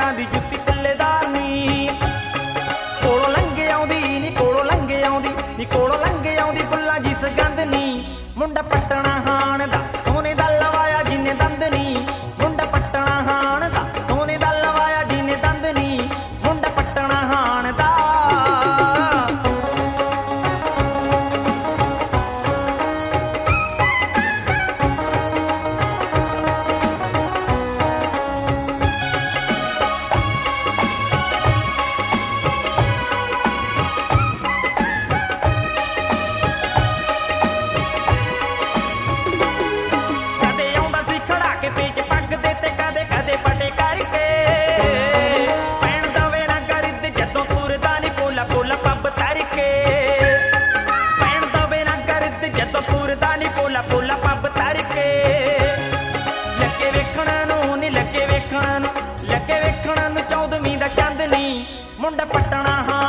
ਪੈਰਾਂ ਦੀ ਜੁੱਤੀ ਪੱਲੇਦਾਰ ਨੀ ਕੋਲੋਂ ਲੰਘੇ ਆਉਂਦੀ ਨੀ ਕੋਲੋਂ ਲੰਘੇ ਆਉਂਦੀ ਨੀ ਕੋਲੋਂ ਲੰਘੇ ਆਉਂਦੀ ਫੁੱਲਾਂ ਜੀ ਸੁਗੰਧ ਨੀ ਮੁੰਡਾ ਪੱਟਣਾ ਹਾਣ ਦਾ ਸੋਨੇ ਦਾ ਲਵਾਇਆ ਜਿੰਨੇ ਦੰਦ ਨੀ ਮੁੰਡਾ ਪੱਟਣਾ ਹਾਣ ਦਾ ਸੋਨੇ ਦਾ ਲਵਾਇਆ ਜਿੰਨੇ ਦੰਦ ਨੀ ਮੁੰਡਾ ਪੱਟਣਾ ਹਾਣ ਦਾ ਲੱਗੇ ਵੇਖਣ ਨੂੰ ਚੌਦਵੀਂ ਦਾ ਚੰਦ ਨੀ ਮੁੰਡਾ ਪੱਟਣਾ ਹਾਂ